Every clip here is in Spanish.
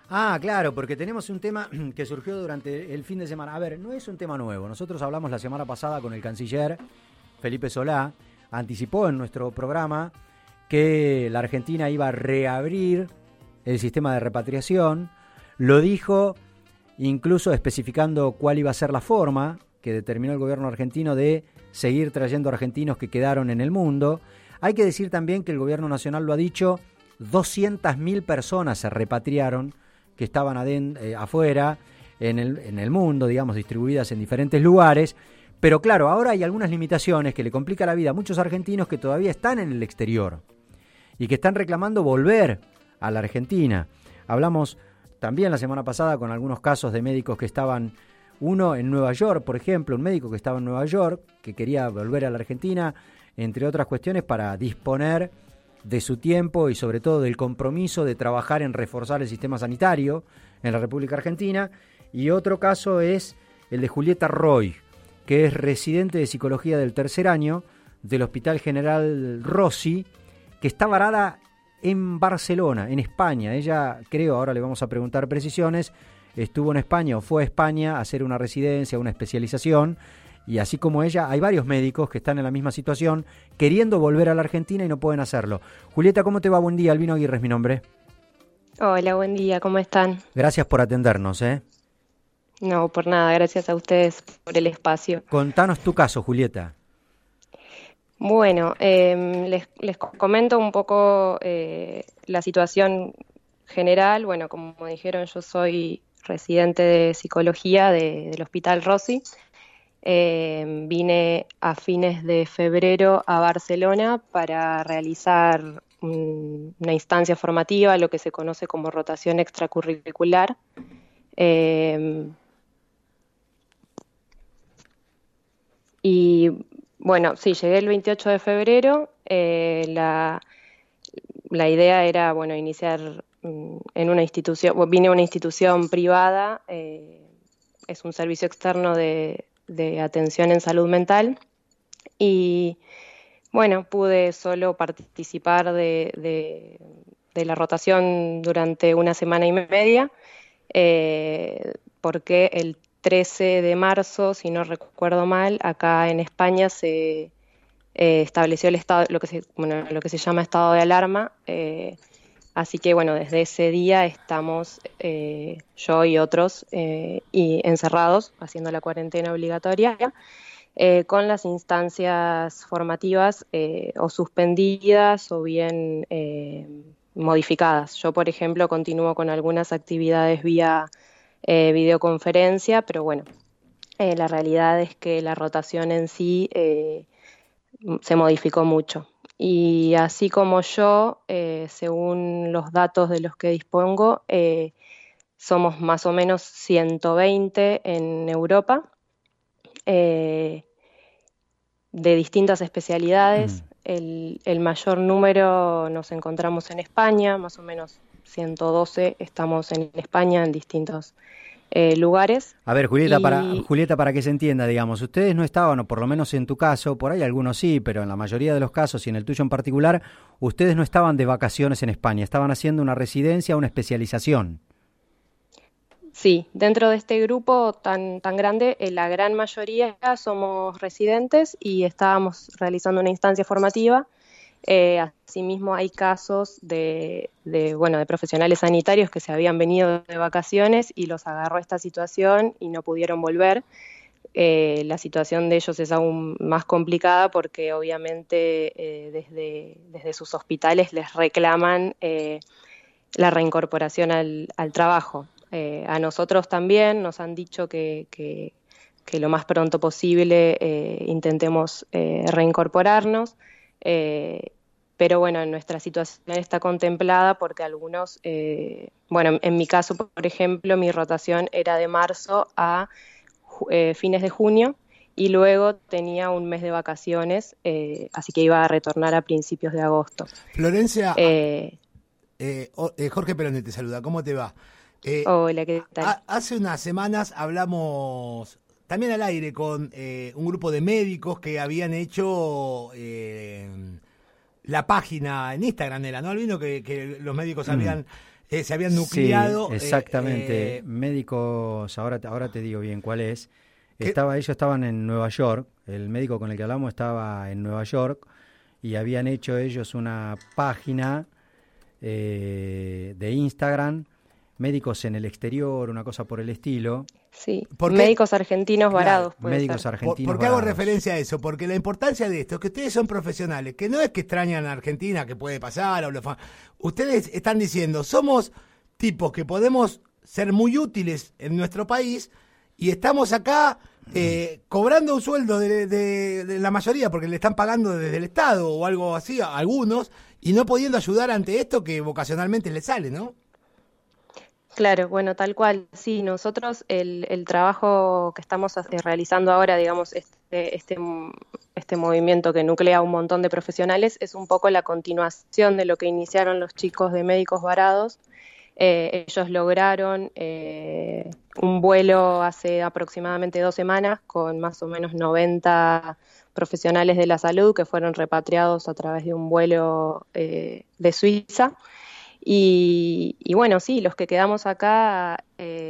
Ah, claro, porque tenemos un tema que surgió durante el fin de semana. A ver, no es un tema nuevo. Nosotros hablamos la semana pasada con el canciller Felipe Solá. Anticipó en nuestro programa que la Argentina iba a reabrir el sistema de repatriación. Lo dijo incluso especificando cuál iba a ser la forma que determinó el gobierno argentino de seguir trayendo argentinos que quedaron en el mundo. Hay que decir también que el gobierno nacional lo ha dicho, 200.000 personas se repatriaron que estaban afuera, en el mundo, digamos, distribuidas en diferentes lugares. Pero claro, ahora hay algunas limitaciones que le complica la vida a muchos argentinos que todavía están en el exterior y que están reclamando volver a la Argentina. Hablamos también la semana pasada con algunos casos de médicos que estaban, uno en Nueva York, por ejemplo, un médico que estaba en Nueva York, que quería volver a la Argentina, entre otras cuestiones, para disponer de su tiempo y sobre todo del compromiso de trabajar en reforzar el sistema sanitario en la República Argentina. Y otro caso es el de Julieta Roy, que es residente de psicología del tercer año del Hospital General Rossi, que está varada en Barcelona, en España. Ella, creo, ahora le vamos a preguntar precisiones, estuvo en España o fue a España a hacer una residencia, una especialización. Y así como ella, hay varios médicos que están en la misma situación, queriendo volver a la Argentina y no pueden hacerlo. Julieta, ¿cómo te va? Buen día, Albino Aguirre es mi nombre. Hola, buen día, ¿cómo están? Gracias por atendernos, ¿eh? No, por nada, gracias a ustedes por el espacio. Contanos tu caso, Julieta. Bueno, les comento un poco la situación general. Bueno, como dijeron, yo soy residente de psicología del Hospital Rossi. Vine a fines de febrero a Barcelona para realizar una instancia formativa, lo que se conoce como rotación extracurricular. Y bueno, sí, llegué el 28 de febrero. La idea era, bueno, iniciar en una institución, vine a una institución privada, es un servicio externo de atención en salud mental. Y bueno, pude solo participar de la rotación durante una semana y media, porque el 13 de marzo, si no recuerdo mal, acá en España se estableció el estado, lo que se llama estado de alarma. Así que bueno, desde ese día estamos yo y otros y encerrados, haciendo la cuarentena obligatoria, con las instancias formativas o suspendidas o bien modificadas. Yo, por ejemplo, continúo con algunas actividades vía videoconferencia, pero bueno, la realidad es que la rotación en sí se modificó mucho. Y así como yo, según los datos de los que dispongo, somos más o menos 120 en Europa, de distintas especialidades. El mayor número nos encontramos en España, más o menos 112 estamos en España en distintos lugares. A ver, Y Julieta, para que se entienda, digamos, ustedes no estaban, o por lo menos en tu caso, por ahí algunos sí, pero en la mayoría de los casos y en el tuyo en particular, ustedes no estaban de vacaciones en España, estaban haciendo una residencia, una especialización. sí, dentro de este grupo tan grande, la gran mayoría somos residentes y estábamos realizando una instancia formativa. Asimismo, hay casos bueno, de profesionales sanitarios que se habían venido de vacaciones y los agarró esta situación y no pudieron volver. La situación de ellos es aún más complicada porque obviamente desde sus hospitales les reclaman la reincorporación al trabajo. A nosotros también nos han dicho que lo más pronto posible intentemos reincorporarnos. Pero bueno, nuestra situación está contemplada porque algunos, bueno, en mi caso, por ejemplo, mi rotación era de marzo a fines de junio y luego tenía un mes de vacaciones, así que iba a retornar a principios de agosto. Florencia, Eh, Jorge Perone te saluda, ¿cómo te va? Hola, ¿qué tal? Hace unas semanas hablamos también al aire con un grupo de médicos que habían hecho la página en Instagram, era, ¿no? Albino, que los médicos habían se habían nucleado. Sí, exactamente. Médicos, ahora te digo bien cuál es. Ellos estaban en Nueva York, el médico con el que hablamos estaba en Nueva York y habían hecho ellos una página de Instagram, médicos en el exterior, una cosa por el estilo. Sí, médicos argentinos varados. Médicos argentinos ¿Por qué hago referencia a eso? Porque la importancia de esto es que ustedes son profesionales, que no es que extrañan a Argentina, que puede pasar, ustedes están diciendo, somos tipos que podemos ser muy útiles en nuestro país y estamos acá cobrando un sueldo de la mayoría, porque le están pagando desde el Estado o algo así a algunos, y no pudiendo ayudar ante esto que vocacionalmente les sale, ¿no? Claro, bueno, tal cual. Sí, nosotros el trabajo que estamos realizando ahora, digamos, este movimiento que nuclea un montón de profesionales, es un poco la continuación de lo que iniciaron los chicos de Médicos Varados. Ellos lograron un vuelo hace aproximadamente 2 semanas con más o menos 90 profesionales de la salud que fueron repatriados a través de un vuelo de Suiza. Y bueno, sí, los que quedamos acá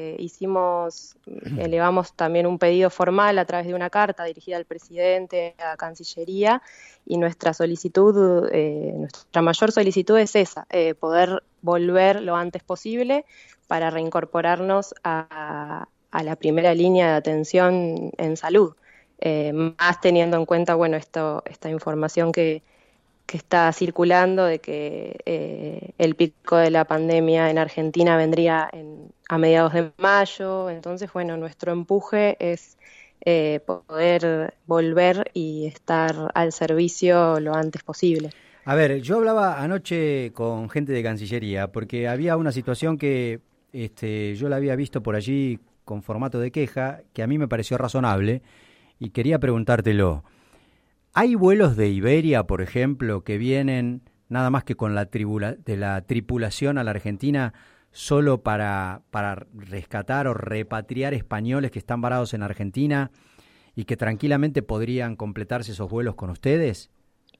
elevamos también un pedido formal a través de una carta dirigida al presidente, a Cancillería, y nuestra mayor solicitud es esa, poder volver lo antes posible para reincorporarnos a la primera línea de atención en salud, más teniendo en cuenta, bueno, esta información que está circulando de que el pico de la pandemia en Argentina vendría a mediados de mayo. Entonces, bueno, nuestro empuje es poder volver y estar al servicio lo antes posible. A ver, yo hablaba anoche con gente de Cancillería porque había una situación que yo la había visto por allí con formato de queja que a mí me pareció razonable y quería preguntártelo. ¿Hay vuelos de Iberia, por ejemplo, que vienen nada más que con la tripulación a la Argentina solo para rescatar o repatriar españoles que están varados en Argentina y que tranquilamente podrían completarse esos vuelos con ustedes?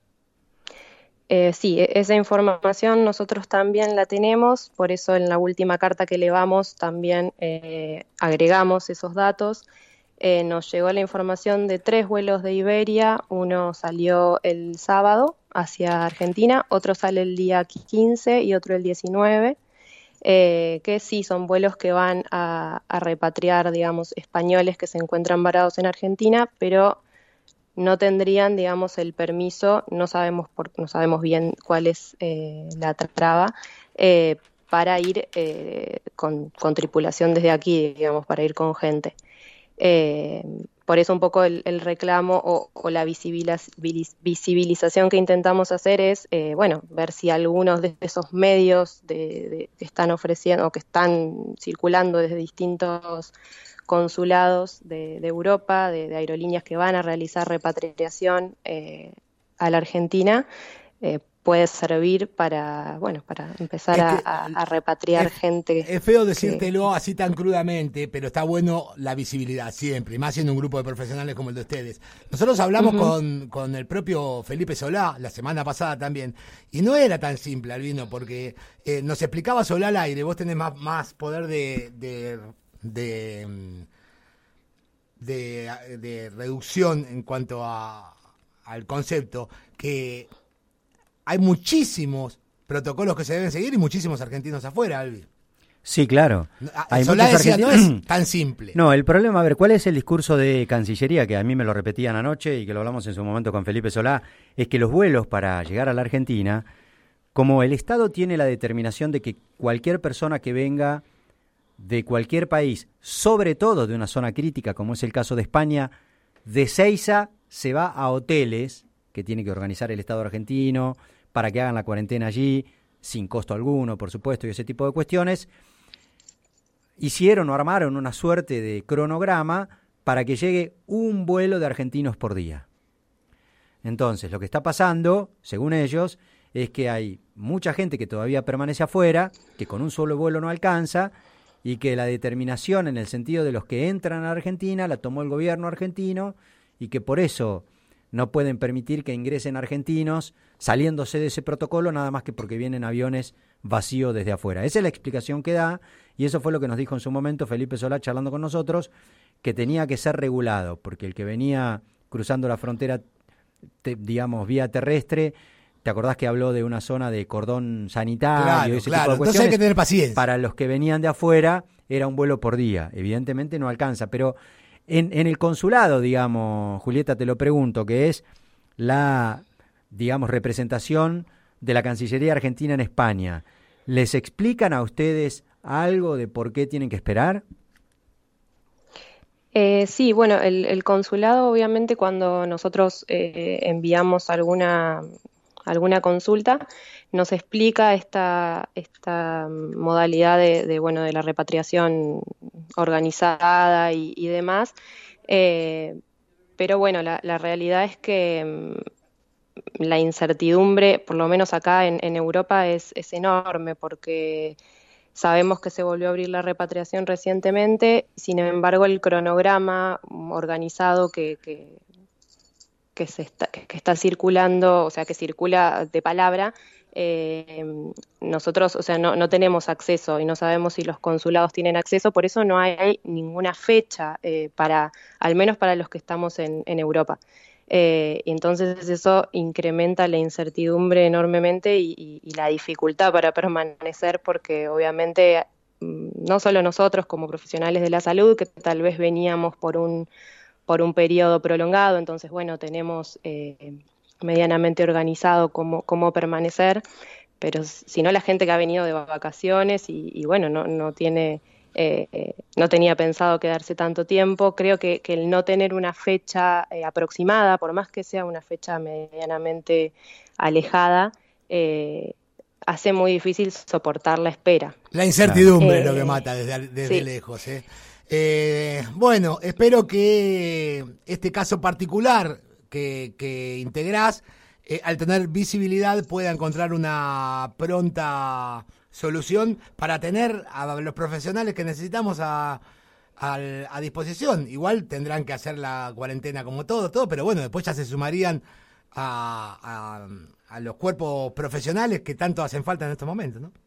Sí, esa información nosotros también la tenemos, por eso en la última carta que elevamos también agregamos esos datos. Nos llegó la información de 3 vuelos de Iberia, uno salió el sábado hacia Argentina, otro sale el día 15 y otro el 19, que sí son vuelos que van a repatriar, digamos, españoles que se encuentran varados en Argentina, pero no tendrían, digamos, el permiso, no sabemos bien cuál es la traba, para ir con tripulación desde aquí, digamos, para ir con gente. Por eso un poco el reclamo o la visibilización que intentamos hacer es, ver si algunos de esos medios que están ofreciendo o que están circulando desde distintos consulados de Europa, de aerolíneas que van a realizar repatriación a la Argentina, puede servir para empezar a repatriar gente. Es feo decírtelo así tan crudamente, pero está bueno la visibilidad siempre, más siendo un grupo de profesionales como el de ustedes. Nosotros hablamos con el propio Felipe Solá la semana pasada también, y no era tan simple, Albino, porque nos explicaba Solá al aire, vos tenés más poder de reducción en cuanto al concepto, que hay muchísimos protocolos que se deben seguir y muchísimos argentinos afuera, Albi. Sí, claro. Solá decía, no es tan simple. No, el problema, a ver, ¿cuál es el discurso de Cancillería? Que a mí me lo repetían anoche y que lo hablamos en su momento con Felipe Solá, es que los vuelos para llegar a la Argentina, como el Estado tiene la determinación de que cualquier persona que venga de cualquier país, sobre todo de una zona crítica, como es el caso de España, de Seiza se va a hoteles que tiene que organizar el Estado argentino para que hagan la cuarentena allí, sin costo alguno, por supuesto, y ese tipo de cuestiones. Hicieron o armaron una suerte de cronograma para que llegue un vuelo de argentinos por día. Entonces, lo que está pasando, según ellos, es que hay mucha gente que todavía permanece afuera, que con un solo vuelo no alcanza, y que la determinación en el sentido de los que entran a Argentina la tomó el gobierno argentino, y que por eso no pueden permitir que ingresen argentinos saliéndose de ese protocolo nada más que porque vienen aviones vacíos desde afuera. Esa es la explicación que da, y eso fue lo que nos dijo en su momento Felipe Solá charlando con nosotros, que tenía que ser regulado, porque el que venía cruzando la frontera, digamos, vía terrestre, ¿te acordás que habló de una zona de cordón sanitario? Claro, claro. Entonces hay que tener paciencia. Para los que venían de afuera era un vuelo por día. Evidentemente no alcanza, pero en el consulado, digamos, Julieta, te lo pregunto, que es la, digamos, representación de la Cancillería Argentina en España, ¿les explican a ustedes algo de por qué tienen que esperar? Sí, bueno, el consulado obviamente cuando nosotros enviamos alguna consulta nos explica esta modalidad de la repatriación organizada y demás, pero bueno, la realidad es que la incertidumbre, por lo menos acá en Europa, es enorme porque sabemos que se volvió a abrir la repatriación recientemente, sin embargo el cronograma organizado que está circulando, o sea, que circula de palabra, nosotros, o sea, no tenemos acceso y no sabemos si los consulados tienen acceso, por eso no hay ninguna fecha al menos para los que estamos en Europa. Entonces eso incrementa la incertidumbre enormemente y la dificultad para permanecer, porque obviamente no solo nosotros como profesionales de la salud, que tal vez veníamos por un periodo prolongado, entonces bueno, tenemos medianamente organizado cómo permanecer, pero si no la gente que ha venido de vacaciones y bueno, no tenía pensado quedarse tanto tiempo. Creo que el no tener una fecha aproximada, por más que sea una fecha medianamente alejada, hace muy difícil soportar la espera. La incertidumbre es lo que mata desde sí. Lejos. Bueno, espero que este caso particular que integrás, al tener visibilidad, pueda encontrar una pronta solución para tener a los profesionales que necesitamos a disposición. Igual tendrán que hacer la cuarentena como todo, pero bueno, después ya se sumarían a los cuerpos profesionales que tanto hacen falta en estos momentos, ¿no?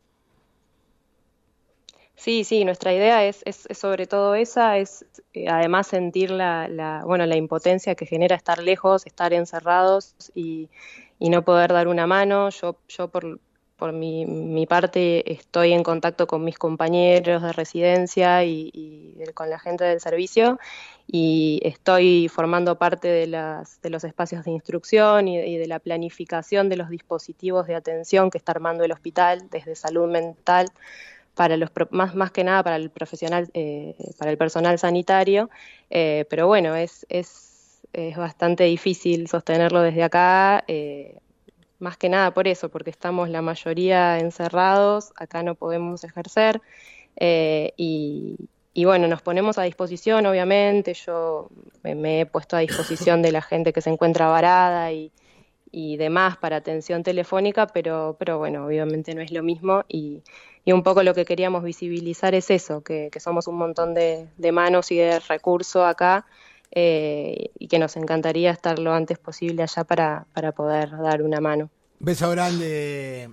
Sí, nuestra idea es sobre todo esa, es además sentir la impotencia que genera estar lejos, estar encerrados y no poder dar una mano. Yo por mi parte estoy en contacto con mis compañeros de residencia y con la gente del servicio, y estoy formando parte de los espacios de instrucción y de la planificación de los dispositivos de atención que está armando el hospital desde salud mental, para más que nada para el profesional, para el personal sanitario, pero bueno, es bastante difícil sostenerlo desde acá, más que nada por eso, porque estamos la mayoría encerrados, acá no podemos ejercer, y bueno, nos ponemos a disposición, obviamente. Yo me he puesto a disposición de la gente que se encuentra varada y demás para atención telefónica, pero bueno, obviamente no es lo mismo, y un poco lo que queríamos visibilizar es eso, que somos un montón de manos y de recursos acá, y que nos encantaría estar lo antes posible allá para poder dar una mano. Beso grande,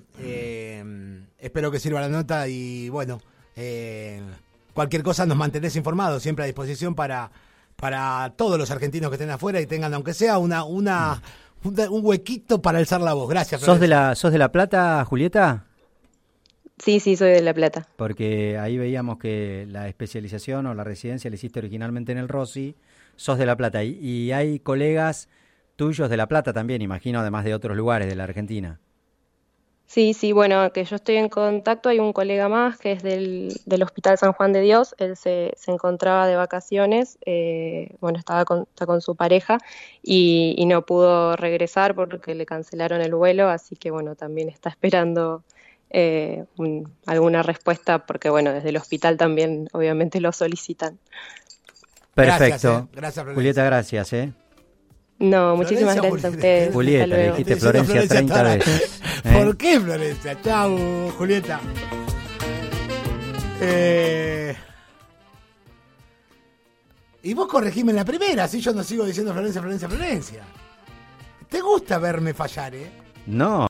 espero que sirva la nota y bueno, cualquier cosa nos mantenés informados, siempre a disposición para todos los argentinos que estén afuera y tengan, aunque sea un huequito para alzar la voz. Gracias. ¿Sos de La Plata, Julieta? Sí, soy de La Plata. Porque ahí veíamos que la especialización o la residencia la hiciste originalmente en el Rossi. Sos de La Plata y hay colegas tuyos de La Plata también, imagino, además de otros lugares de la Argentina. Sí, bueno, que yo estoy en contacto, hay un colega más que es del Hospital San Juan de Dios. Él se encontraba de vacaciones, está con su pareja y no pudo regresar porque le cancelaron el vuelo, así que bueno, también está esperando alguna respuesta, porque bueno, desde el hospital también obviamente lo solicitan. Perfecto. Gracias, Julieta, gracias. No, muchísimas gracias a ustedes. Julieta, le dijiste Florencia 30 veces. ¿Por qué Florencia? Chau, Julieta. Y vos corregime en la primera, así yo no sigo diciendo Florencia. te gusta verme fallar, ¿eh? No.